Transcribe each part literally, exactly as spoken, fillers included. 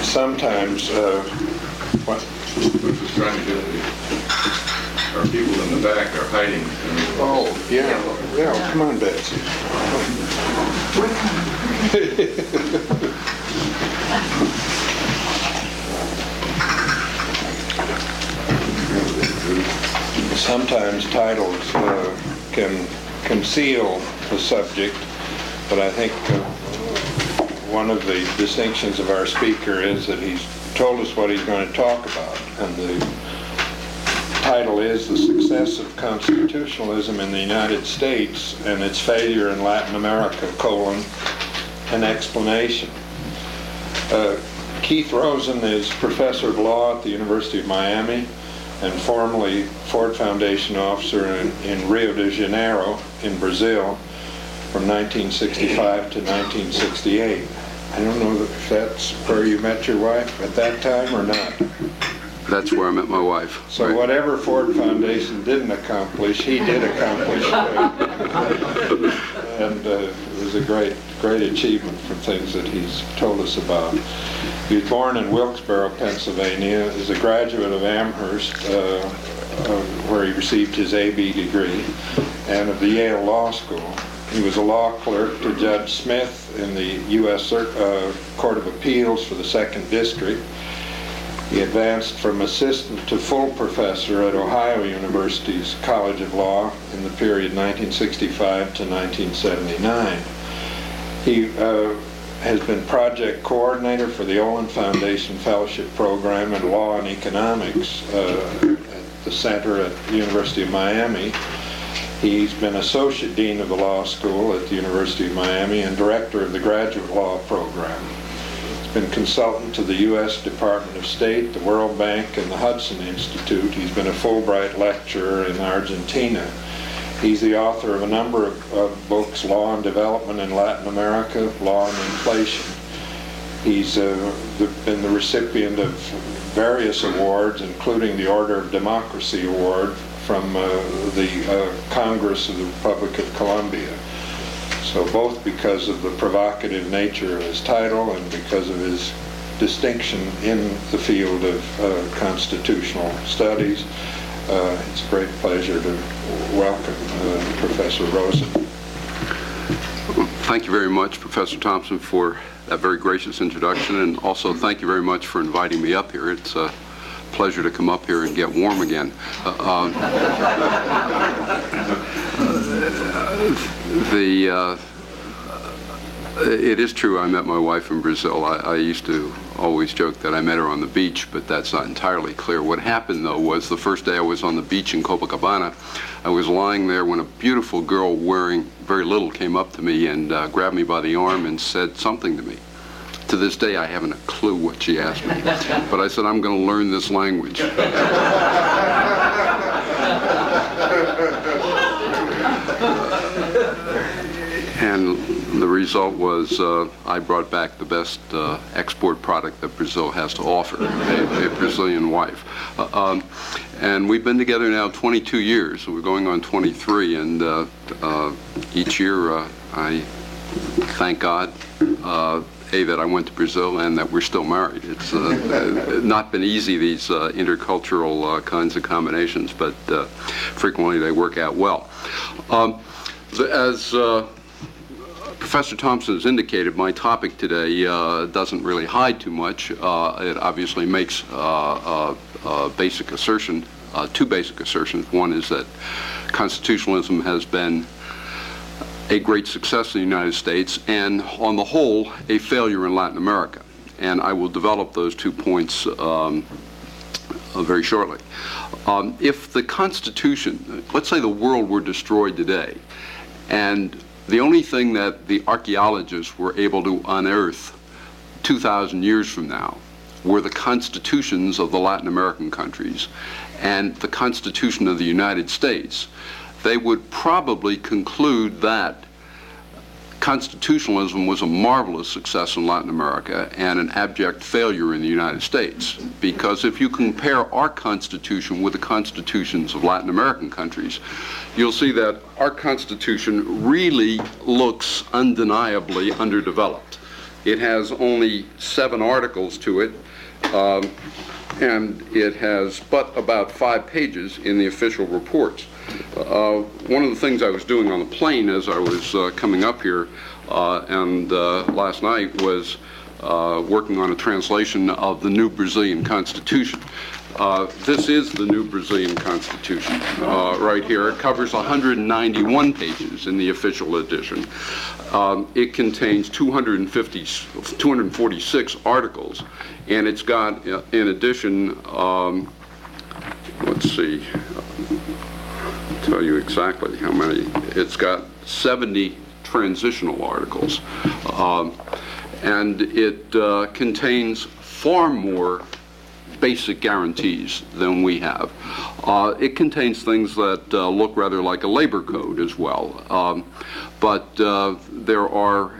sometimes, uh, what? We're just trying to get the, our people in the back are hiding. Oh, yeah, yeah, come on, Betsy. Sometimes titles uh, can conceal the subject, but I think uh, one of the distinctions of our speaker is that he's told us what he's going to talk about, and the title is The Success of Constitutionalism in the United States and Its Failure in Latin America, colon, an explanation. Uh, Keith Rosen is professor of law at the University of Miami and formerly Ford Foundation officer in, in Rio de Janeiro in Brazil from nineteen sixty-five to nineteen sixty-eight. I don't know if that's where you met your wife at that time or not. That's where I met my wife. So right. Whatever Ford Foundation didn't accomplish, he did accomplish. And uh, it was a great, great achievement for things that he's told us about. He was born in Wilkesboro, Pennsylvania, is a graduate of Amherst, uh, uh, where he received his A B degree, and of the Yale Law School. He was a law clerk to Judge Smith in the U S Uh, Court of Appeals for the Second District. He advanced from assistant to full professor at Ohio University's College of Law in the period nineteen sixty-five to nineteen seventy-nine. He uh, has been project coordinator for the Olin Foundation Fellowship Program in Law and Economics uh, at the Center at the University of Miami. He's been Associate Dean of the Law School at the University of Miami and Director of the Graduate Law Program. He's been consultant to the U S Department of State, the World Bank, and the Hudson Institute. He's been a Fulbright lecturer in Argentina. He's the author of a number of, of books, Law and Development in Latin America, Law and Inflation. He's uh, the, been the recipient of various awards, including the Order of Democracy Award from uh, the uh, Congress of the Republic of Colombia. So both because of the provocative nature of his title and because of his distinction in the field of uh, constitutional studies, uh, it's a great pleasure to welcome uh, Professor Rosen. Thank you very much, Professor Thompson, for that very gracious introduction, and also thank you very much for inviting me up here. It's a pleasure to come up here and get warm again. Uh, uh, the uh, it is true I met my wife in Brazil. I, I used to always joke that I met her on the beach, but that's not entirely clear. What happened, though, was the first day I was on the beach in Copacabana, I was lying there when a beautiful girl wearing very little came up to me and uh, grabbed me by the arm and said something to me. To this day, I haven't a clue what she asked me, but I said, I'm going to learn this language. And the result was uh, I brought back the best uh, export product that Brazil has to offer, a, a Brazilian wife. Uh, um, and we've been together now twenty-two years, so we're going on twenty-three, and uh, uh, each year uh, I thank God uh, A, that I went to Brazil, and that we're still married. It's uh, not been easy, these uh, intercultural uh, kinds of combinations, but uh, frequently they work out well. Um, as uh, Professor Thompson has indicated, my topic today uh, doesn't really hide too much. Uh, it obviously makes uh, a, a basic assertion, uh, two basic assertions. One is that constitutionalism has been a great success in the United States, and on the whole, a failure in Latin America. And I will develop those two points um, uh, very shortly. Um, if the Constitution, let's say the world were destroyed today, and the only thing that the archaeologists were able to unearth two thousand years from now were the constitutions of the Latin American countries and the Constitution of the United States, they would probably conclude that constitutionalism was a marvelous success in Latin America and an abject failure in the United States. Because if you compare our Constitution with the constitutions of Latin American countries, you'll see that our Constitution really looks undeniably underdeveloped. It has only seven articles to it, um, and it has but about five pages in the official reports. Uh, one of the things I was doing on the plane as I was uh, coming up here uh, and uh, last night was uh, working on a translation of the new Brazilian Constitution. Uh, this is the new Brazilian Constitution uh, right here. It covers one hundred ninety-one pages in the official edition. Um, it contains two hundred fifty, two hundred forty-six articles, and it's got, uh, in addition, um, let's see, I'll tell you exactly how many. It's got seventy transitional articles, um, and it uh, contains far more basic guarantees than we have. Uh, it contains things that uh, look rather like a labor code as well. Um, but uh, there are,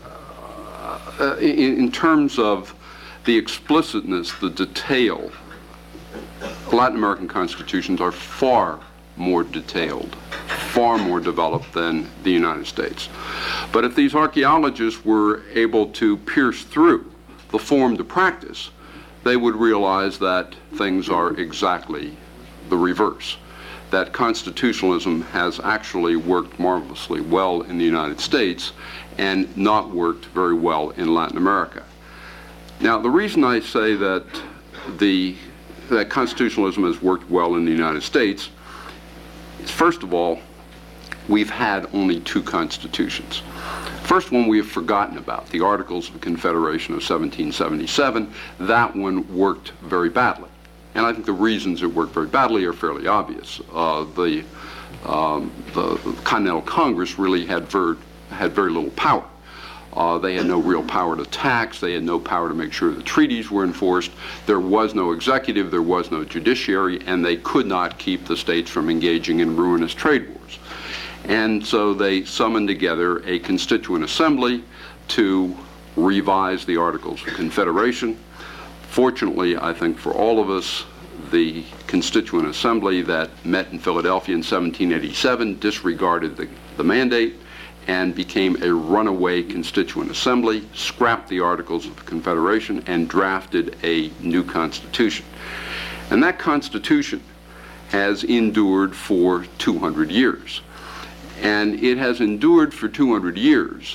uh, in, in terms of the explicitness, the detail, Latin American constitutions are far more detailed, far more developed than the United States. But if these archaeologists were able to pierce through the form to practice, they would realize that things are exactly the reverse, that constitutionalism has actually worked marvelously well in the United States and not worked very well in Latin America. Now, the reason I say that the that constitutionalism has worked well in the United States is, first of all, we've had only two constitutions. First one we have forgotten about, the Articles of Confederation of seventeen seventy-seven. That one worked very badly. And I think the reasons it worked very badly are fairly obvious. Uh, the, um, the, the Continental Congress really had very, had very little power. Uh, they had no real power to tax. They had no power to make sure the treaties were enforced. There was no executive. There was no judiciary. And they could not keep the states from engaging in ruinous trade wars. And so they summoned together a constituent assembly to revise the Articles of Confederation. Fortunately, I think for all of us, the constituent assembly that met in Philadelphia in seventeen eighty-seven disregarded the, the mandate and became a runaway constituent assembly, scrapped the Articles of Confederation, and drafted a new constitution. And that constitution has endured for two hundred years. And it has endured for two hundred years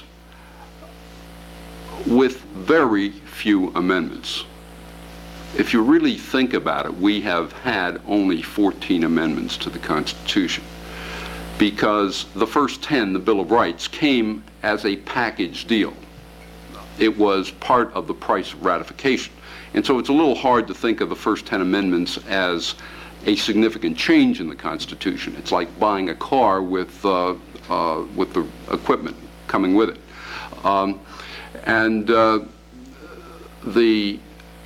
with very few amendments. If you really think about it, we have had only fourteen amendments to the Constitution, because the first ten, the Bill of Rights, came as a package deal. It was part of the price of ratification. And so it's a little hard to think of the first ten amendments as a significant change in the Constitution. It's like buying a car with uh, uh, with the equipment coming with it. Um, and uh, the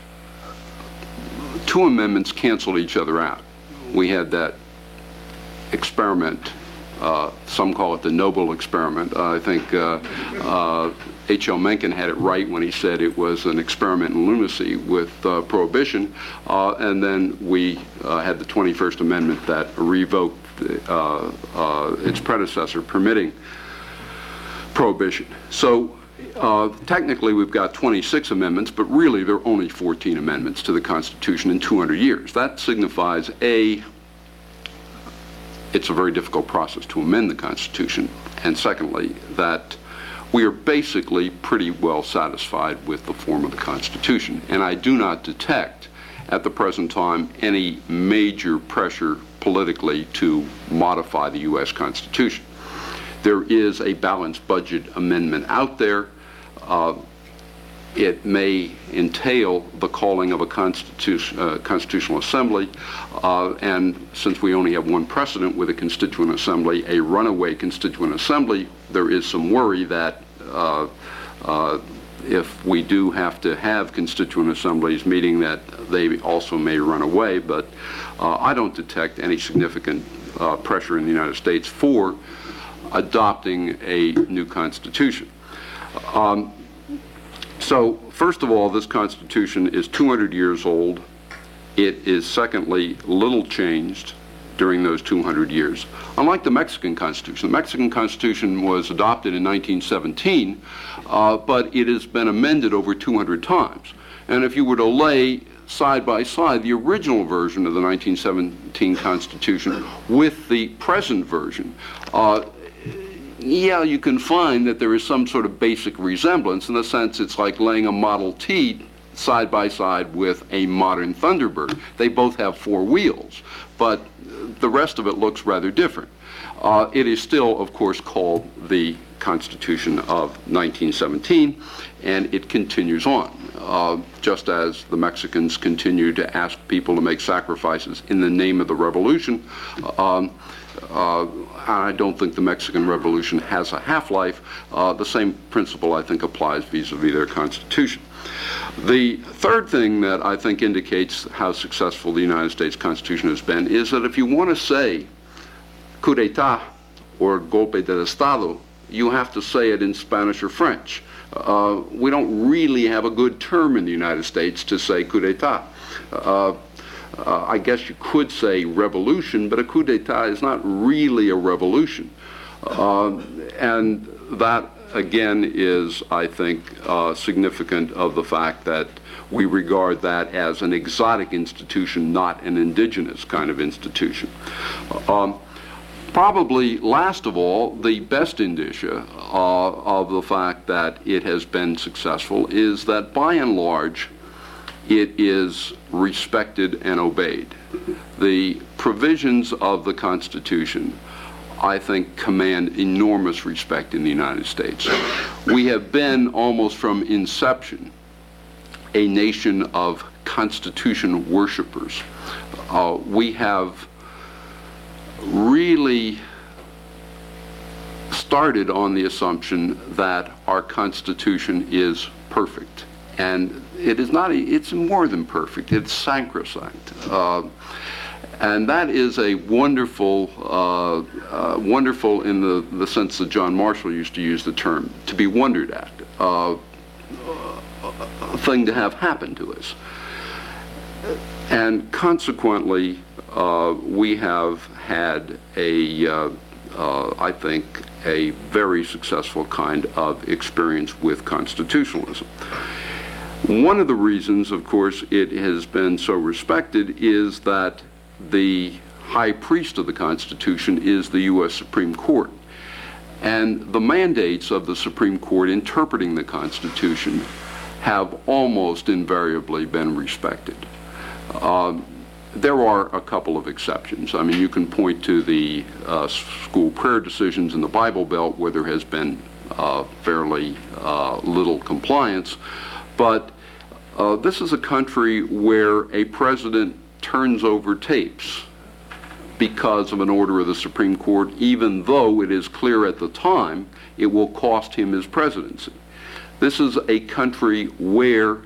two amendments canceled each other out. We had that experiment, uh, some call it the Noble experiment. Uh, I think uh, uh, H L Mencken had it right when he said it was an experiment in lunacy with uh, prohibition, uh, and then we uh, had the twenty-first Amendment that revoked uh, uh, its predecessor, permitting prohibition. So uh, technically we've got twenty-six amendments, but really there are only fourteen amendments to the Constitution in two hundred years. That signifies, A, it's a very difficult process to amend the Constitution, and secondly, that we are basically pretty well satisfied with the form of the Constitution. And I do not detect at the present time any major pressure politically to modify the U S Constitution. There is a balanced budget amendment out there. Uh, it may entail the calling of a constitution, uh, constitutional assembly, uh, and since we only have one precedent with a constituent assembly, a runaway constituent assembly, there is some worry that uh, uh, if we do have to have constituent assemblies meeting, that they also may run away. But uh, I don't detect any significant uh, pressure in the United States for adopting a new constitution. Um, So, first of all, this Constitution is two hundred years old. It is, secondly, little changed during those two hundred years. Unlike the Mexican Constitution, the Mexican Constitution was adopted in nineteen seventeen, uh, but it has been amended over two hundred times. And if you were to lay side by side the original version of the nineteen seventeen Constitution with the present version, uh, yeah, you can find that there is some sort of basic resemblance. In the sense, it's like laying a Model T side by side with a modern Thunderbird. They both have four wheels, but the rest of it looks rather different. Uh, it is still, of course, called the Constitution of nineteen seventeen, and it continues on, uh, just as the Mexicans continue to ask people to make sacrifices in the name of the revolution. Um, uh, I don't think the Mexican Revolution has a half-life. Uh, the same principle, I think, applies vis-a-vis their Constitution. The third thing that I think indicates how successful the United States Constitution has been is that if you want to say coup d'etat or golpe de Estado, you have to say it in Spanish or French. Uh, we don't really have a good term in the United States to say coup d'etat. Uh, uh, I guess you could say revolution, but a coup d'etat is not really a revolution. Uh, and that, again, is, I think, uh, significant of the fact that we regard that as an exotic institution, not an indigenous kind of institution. Um, Probably last of all, the best indicia uh, of the fact that it has been successful is that by and large it is respected and obeyed. The provisions of the Constitution, I think, command enormous respect in the United States. We have been almost from inception a nation of Constitution worshipers. Uh, we have really started on the assumption that our Constitution is perfect. And it is not, it's more than perfect, it's sacrosanct. Uh, and that is a wonderful, uh, uh, wonderful in the, the sense that John Marshall used to use the term, to be wondered at, uh, a thing to have happen to us. And consequently, uh, we have had a, uh, uh, I think, a very successful kind of experience with constitutionalism. One of the reasons, of course, it has been so respected is that the high priest of the Constitution is the U S Supreme Court. And the mandates of the Supreme Court interpreting the Constitution have almost invariably been respected. Um, There are a couple of exceptions. I mean, you can point to the uh, school prayer decisions in the Bible Belt where there has been uh, fairly uh, little compliance. But uh, this is a country where a president turns over tapes because of an order of the Supreme Court, even though it is clear at the time it will cost him his presidency. This is a country where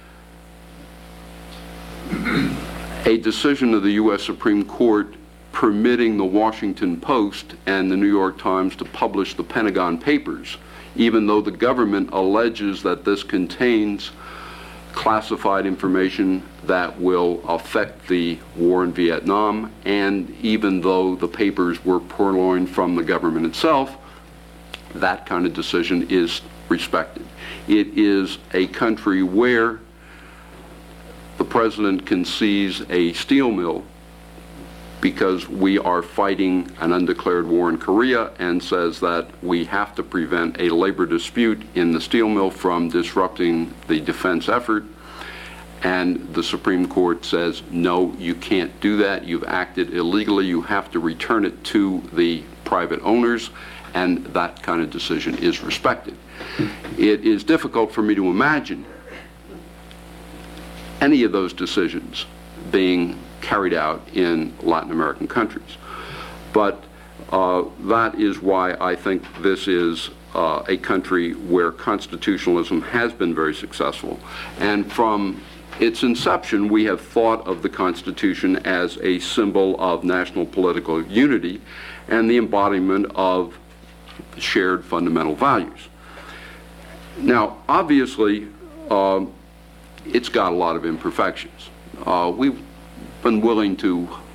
a decision of the U S Supreme Court permitting the Washington Post and the New York Times to publish the Pentagon Papers, even though the government alleges that this contains classified information that will affect the war in Vietnam, and even though the papers were purloined from the government itself, that kind of decision is respected. It is a country where the president can seize a steel mill because we are fighting an undeclared war in Korea, and says that we have to prevent a labor dispute in the steel mill from disrupting the defense effort. And the Supreme Court says, no, you can't do that. You've acted illegally. You have to return it to the private owners, and that kind of decision is respected. It is difficult for me to imagine any of those decisions being carried out in Latin American countries. But uh, that is why I think this is uh, a country where constitutionalism has been very successful. And from its inception, we have thought of the Constitution as a symbol of national political unity and the embodiment of shared fundamental values. Now, obviously, um, it's got a lot of imperfections. Uh, we've been willing to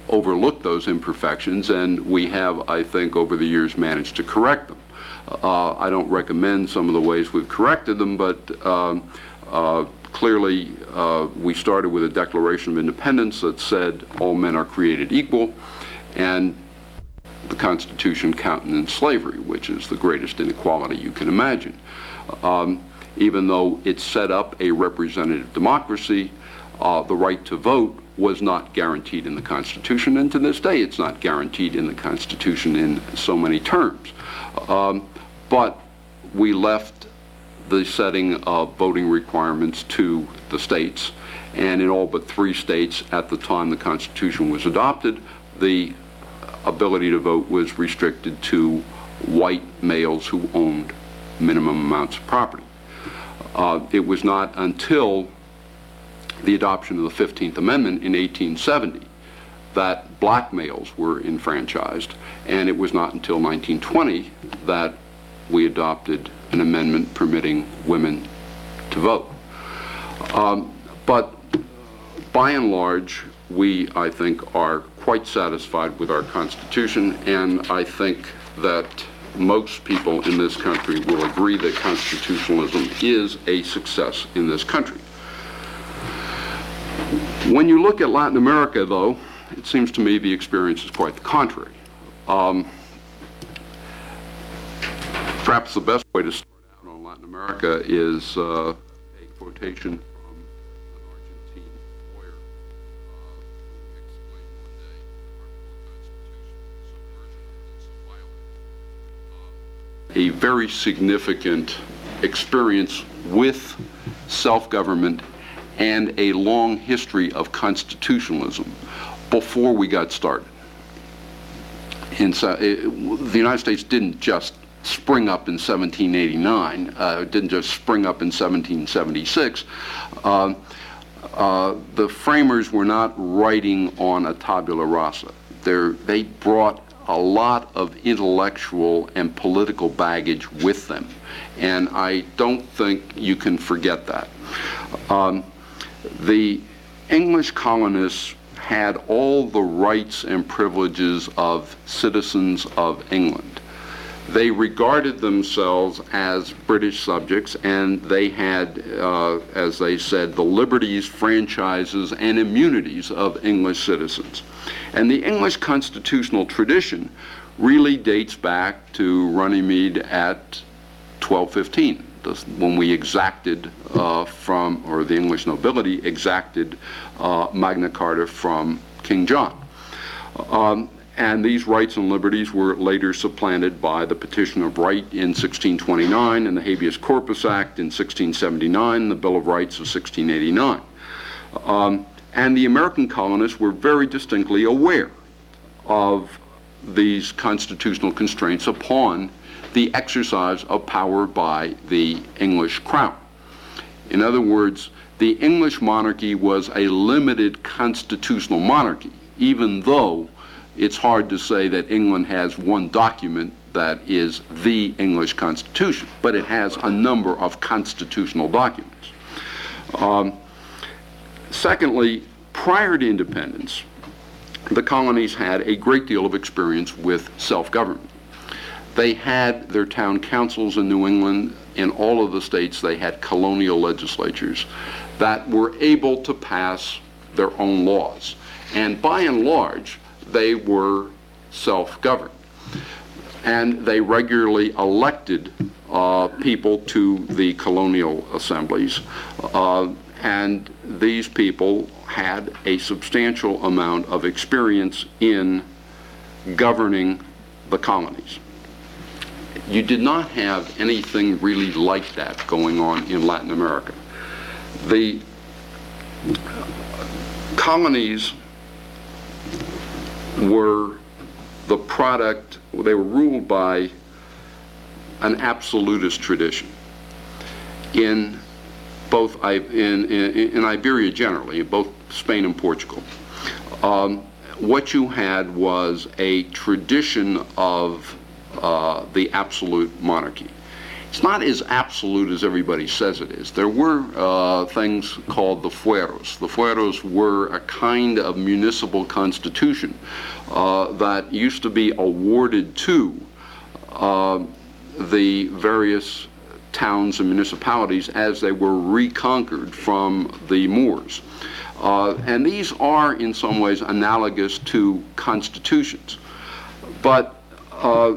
overlooked those imperfections, and we have, I think, over the years managed to correct them. Uh, I don't recommend some of the ways we've corrected them, but um, uh, clearly uh, we started with a Declaration of Independence that said all men are created equal, and the Constitution countenanced slavery, which is the greatest inequality you can imagine. Um, even though it set up a representative democracy, uh, the right to vote was not guaranteed in the Constitution, and to this day it's not guaranteed in the Constitution in so many terms. Um, but we left the setting of voting requirements to the states, and in all but three states at the time the Constitution was adopted, the ability to vote was restricted to white males who owned minimum amounts of property. Uh, it was not until the adoption of the fifteenth Amendment in eighteen seventy that black males were enfranchised, and it was not until nineteen twenty that we adopted an amendment permitting women to vote. Um, but by and large, we, I think, are quite satisfied with our Constitution, and I think that most people in this country will agree that constitutionalism is a success in this country. When you look at Latin America, though, it seems to me the experience is quite the contrary. Um, perhaps the best way to start out on Latin America is uh, a quotation from an Argentine lawyer uh, who explained one day our Constitution is so virgin and so violent. Uh, a very significant experience with self-government and a long history of constitutionalism before we got started. And so it, the United States didn't just spring up in seventeen eighty-nine, uh, it didn't just spring up in seventeen seventy-six. Uh, uh, the framers were not writing on a tabula rasa. They're, they brought a lot of intellectual and political baggage with them, and I don't think you can forget that. Um, The English colonists had all the rights and privileges of citizens of England. They regarded themselves as British subjects, and they had, uh, as they said, the liberties, franchises, and immunities of English citizens. And the English constitutional tradition really dates back to Runnymede at twelve fifteen. When we exacted uh, from, or the English nobility exacted uh, Magna Carta from King John. Um, and these rights and liberties were later supplanted by the Petition of Right in sixteen twenty-nine and the Habeas Corpus Act in sixteen seventy-nine and the Bill of Rights of sixteen eighty-nine. Um, and the American colonists were very distinctly aware of these constitutional constraints upon the exercise of power by the English crown. In other words, the English monarchy was a limited constitutional monarchy, even though it's hard to say that England has one document that is the English Constitution, but it has a number of constitutional documents. Um, secondly, prior to independence, the colonies had a great deal of experience with self-government. They had their town councils in New England. In all of the states, they had colonial legislatures that were able to pass their own laws. And by and large, they were self-governed. And they regularly elected uh, people to the colonial assemblies. Uh, and these people had a substantial amount of experience in governing the colonies. You did not have anything really like that going on in Latin America. The colonies were the product, they were ruled by an absolutist tradition. In both, in, in, in Iberia generally, both Spain and Portugal, um, what you had was a tradition of Uh, the absolute monarchy. it's not as absolute as everybody says it is. There were uh, things called the fueros. The fueros were a kind of municipal constitution uh, that used to be awarded to uh, the various towns and municipalities as they were reconquered from the Moors. Uh, and these are in some ways analogous to constitutions. But uh,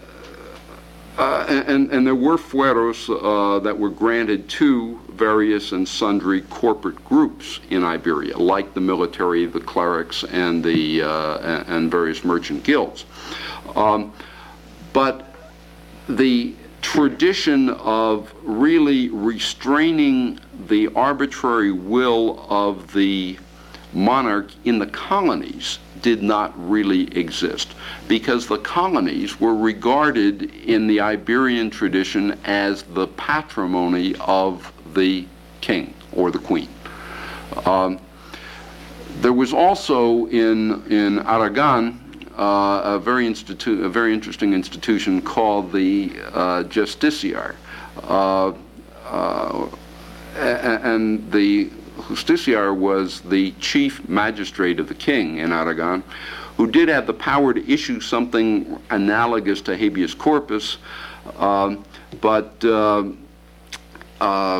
Uh, and, and there were fueros uh, that were granted to various and sundry corporate groups in Iberia, like the military, the clerics, and the uh, and various merchant guilds. Um, but the tradition of really restraining the arbitrary will of the monarch in the colonies did not really exist, because the colonies were regarded in the Iberian tradition as the patrimony of the king or the queen. Um, there was also in in Aragon uh, a very institu- a very interesting institution called the uh, Justiciar, uh, uh, and the Justiciar was the chief magistrate of the king in Aragon, who did have the power to issue something analogous to habeas corpus, um, but uh, uh,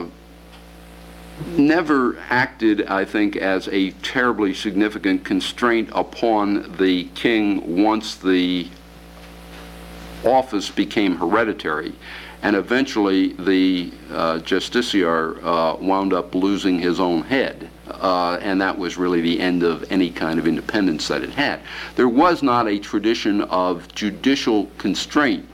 never acted, I think, as a terribly significant constraint upon the king once the office became hereditary. And eventually the uh, justiciar uh, wound up losing his own head, uh, and that was really the end of any kind of independence that it had. There was not a tradition of judicial constraint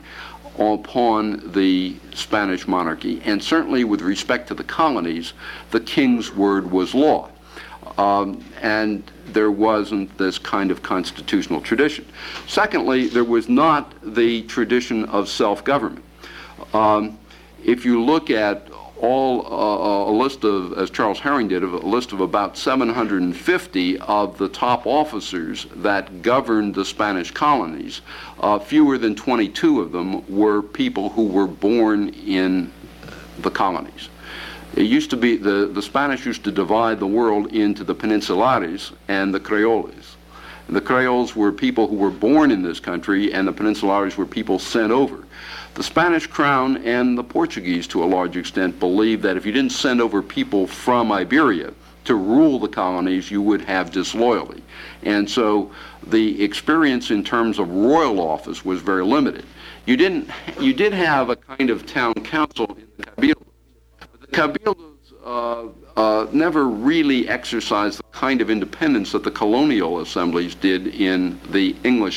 upon the Spanish monarchy, and certainly with respect to the colonies, the king's word was law. Um, and there wasn't this kind of constitutional tradition. Secondly, there was not the tradition of self-government. Um, if you look at all uh, a list of, as Charles Herring did, of a list of about seven hundred fifty of the top officers that governed the Spanish colonies, uh, fewer than twenty-two of them were people who were born in the colonies. It used to be, the, the Spanish used to divide the world into the Peninsulares and the Creoles. And the Creoles were people who were born in this country, and the Peninsulares were people sent over. The Spanish crown and the Portuguese, to a large extent, believed that if you didn't send over people from Iberia to rule the colonies, you would have disloyalty. And so the experience in terms of royal office was very limited. You didn't, you did have a kind of town council in the Cabildo. But the Cabildos uh, uh, never really exercised the kind of independence that the colonial assemblies did in the English.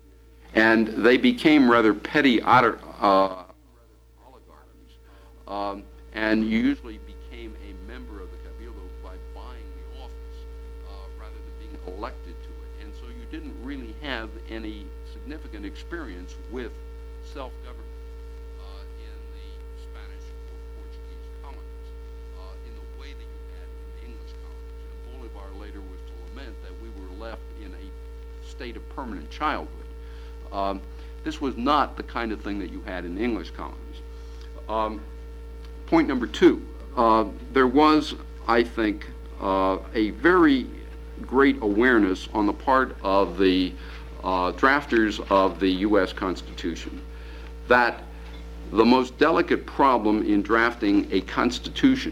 And they became rather petty otter, uh, oligarchies, um, and you usually became a member of the Cabildo by buying the office uh, rather than being elected to it. And so you didn't really have any significant experience with self-government uh, in the Spanish or Portuguese colonies uh, in the way that you had in the English colonies. And Bolivar later was to lament that we were left in a state of permanent childhood. Um, this was not the kind of thing that you had in the English colonies. Um, point number two, uh, there was, I think, uh, a very great awareness on the part of the uh, drafters of the U S Constitution that the most delicate problem in drafting a constitution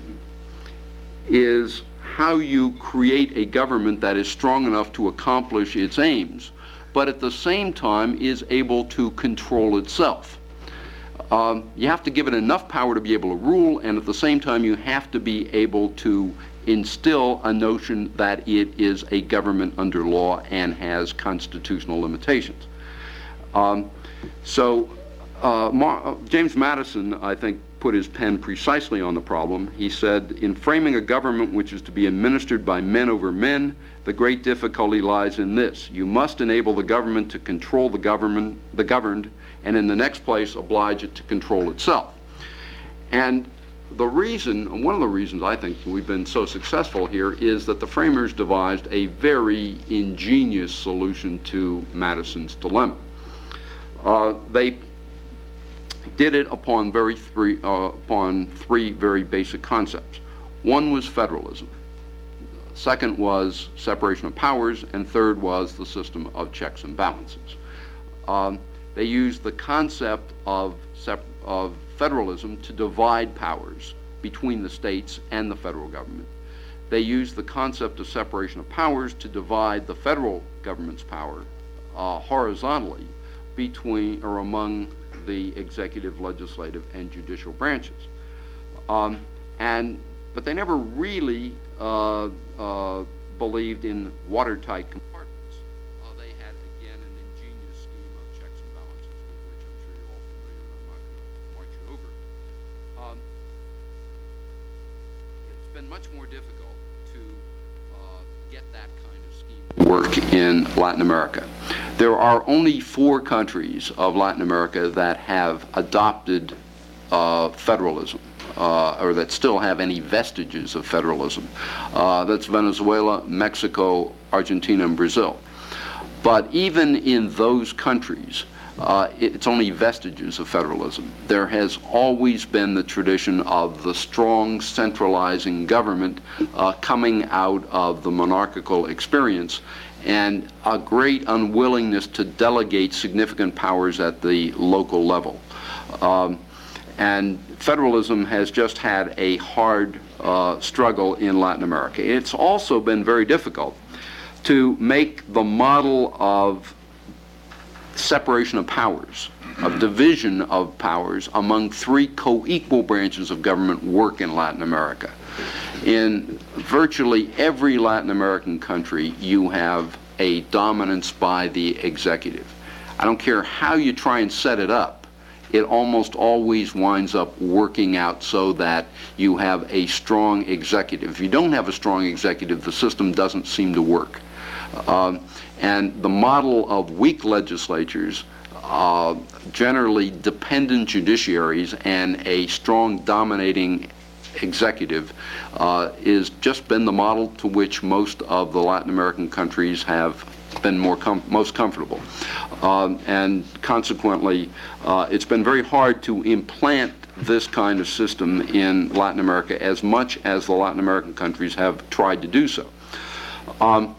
is how you create a government that is strong enough to accomplish its aims, but at the same time is able to control itself. Um, you have to give it enough power to be able to rule, and at the same time you have to be able to instill a notion that it is a government under law and has constitutional limitations. Um, so uh, Mar- James Madison, I think, put his pen precisely on the problem. He said, in framing a government which is to be administered by men over men, the great difficulty lies in this: you must enable the government to control the government, the governed, and in the next place oblige it to control itself. And the reason, one of the reasons I think we've been so successful here is that the framers devised a very ingenious solution to Madison's dilemma. Uh, they did it upon very three uh, upon three very basic concepts. One was federalism. Second was separation of powers, and third was the system of checks and balances. Um, they used the concept of, sep- of federalism to divide powers between the states and the federal government. They used the concept of separation of powers to divide the federal government's power uh, horizontally between or among the executive, legislative, and judicial branches. Um, and but they never really uh, uh, believed in watertight compartments. Uh, they had, again, an ingenious scheme of checks and balances, with which I'm sure you're all familiar, and I'm not going to march you over. Um, it's been much more difficult to uh, get that kind of scheme to work in Latin America. There are only four countries of Latin America that have adopted uh, federalism. Uh, or that still have any vestiges of federalism. Uh, that's Venezuela, Mexico, Argentina, and Brazil. But even in those countries, uh, it's only vestiges of federalism. There has always been the tradition of the strong centralizing government uh, coming out of the monarchical experience, and a great unwillingness to delegate significant powers at the local level. Um, And federalism has just had a hard uh, struggle in Latin America. It's also been very difficult to make the model of separation of powers, of division of powers among three co-equal branches of government work in Latin America. In virtually every Latin American country, you have a dominance by the executive. I don't care how you try and set it up, it almost always winds up working out so that you have a strong executive. If you don't have a strong executive, the system doesn't seem to work. Um, and the model of weak legislatures, uh, generally dependent judiciaries, and a strong dominating executive uh, is just been the model to which most of the Latin American countries have been more com- most comfortable. Um, and consequently, uh, it's been very hard to implant this kind of system in Latin America, as much as the Latin American countries have tried to do so. Um,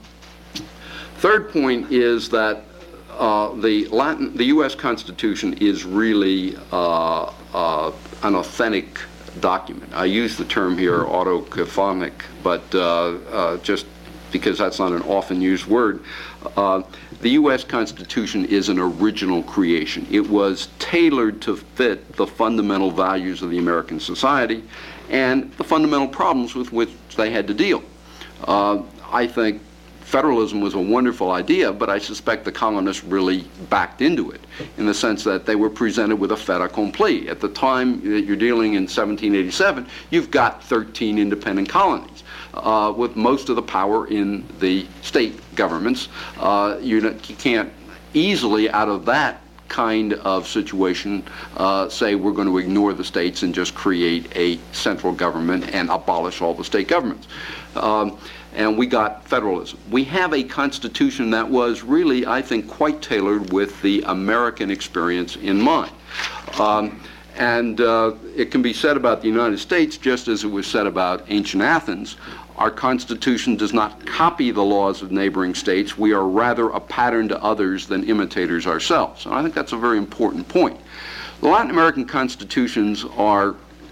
third point is that uh, the Latin, the U S Constitution is really uh, uh, an authentic document. I use the term here autokephonic, but uh, uh, just because that's not an often used word. Uh, the U S Constitution is an original creation. It was tailored to fit the fundamental values of the American society and the fundamental problems with which they had to deal. Uh, I think federalism was a wonderful idea, but I suspect the colonists really backed into it, in the sense that they were presented with a fait accompli. At the time that you're dealing in seventeen eighty-seven, you've got thirteen independent colonies. Uh, with most of the power in the state governments. Uh, you, you can't easily, out of that kind of situation, uh, say we're going to ignore the states and just create a central government and abolish all the state governments. Um, and we got federalism. We have a constitution that was really, I think, quite tailored with the American experience in mind. Um, And uh, it can be said about the United States, just as it was said about ancient Athens. Our Constitution does not copy the laws of neighboring states. We are rather a pattern to others than imitators ourselves. And I think that's a very important point. The Latin American constitutions are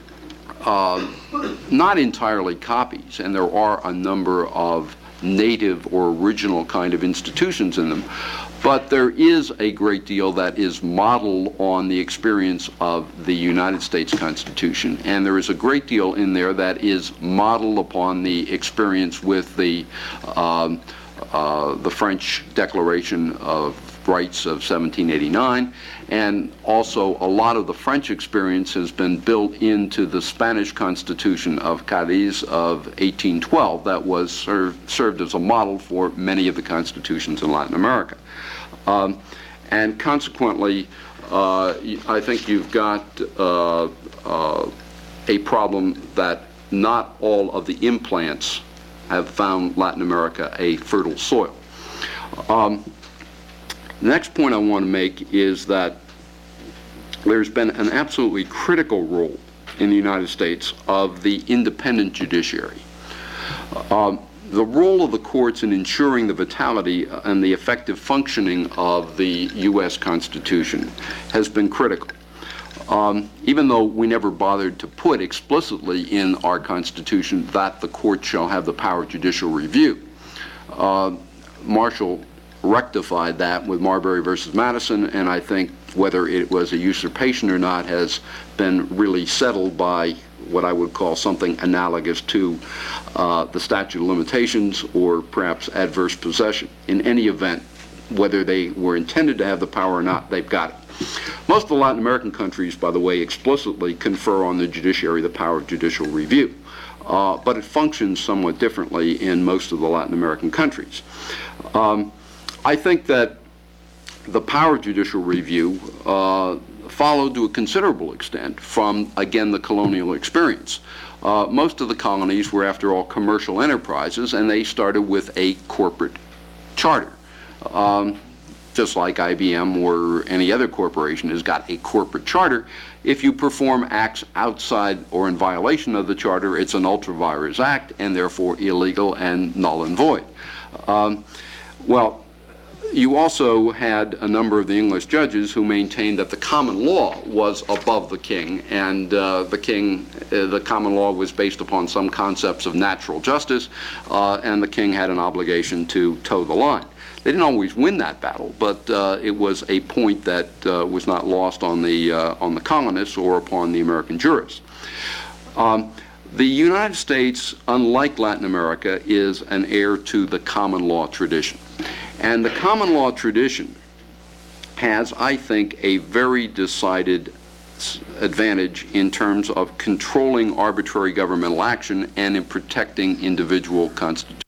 uh, not entirely copies, and there are a number of native or original kind of institutions in them. But there is a great deal that is modeled on the experience of the United States Constitution, and there is a great deal in there that is modeled upon the experience with the um, uh, the French Declaration of Rights of seventeen eighty-nine, and also a lot of the French experience has been built into the Spanish Constitution of Cadiz of eighteen twelve that was served, served as a model for many of the constitutions in Latin America. Um, and consequently, uh, I think you've got uh, uh, a problem that not all of the implants have found Latin America a fertile soil. Um, the next point I want to make is that there's been an absolutely critical role in the United States of the independent judiciary. Um, the role of the courts in ensuring the vitality and the effective functioning of the U S Constitution has been critical. Um, even though we never bothered to put explicitly in our Constitution that the court shall have the power of judicial review, uh, Marshall rectified that with Marbury versus Madison, and I think whether it was a usurpation or not has been really settled by what I would call something analogous to uh, the statute of limitations or perhaps adverse possession. In any event, whether they were intended to have the power or not, they've got it. Most of the Latin American countries, by the way, explicitly confer on the judiciary the power of judicial review. Uh, but it functions somewhat differently in most of the Latin American countries. Um, I think that the power of judicial review uh, followed to a considerable extent from, again, the colonial experience. Uh, most of the colonies were, after all, commercial enterprises, and they started with a corporate charter. Um, just like I B M or any other corporation has got a corporate charter. If you perform acts outside or in violation of the charter, it's an ultra vires act and therefore illegal and null and void. Um, well, you also had a number of the English judges who maintained that the common law was above the king, and uh, the king, uh, the common law was based upon some concepts of natural justice, uh, and the king had an obligation to toe the line. They didn't always win that battle, but uh, it was a point that uh, was not lost on the uh, on the colonists or upon the American jurists. Um, the United States, unlike Latin America, is an heir to the common law tradition. And the common law tradition has, I think, a very decided advantage in terms of controlling arbitrary governmental action and in protecting individual constitutional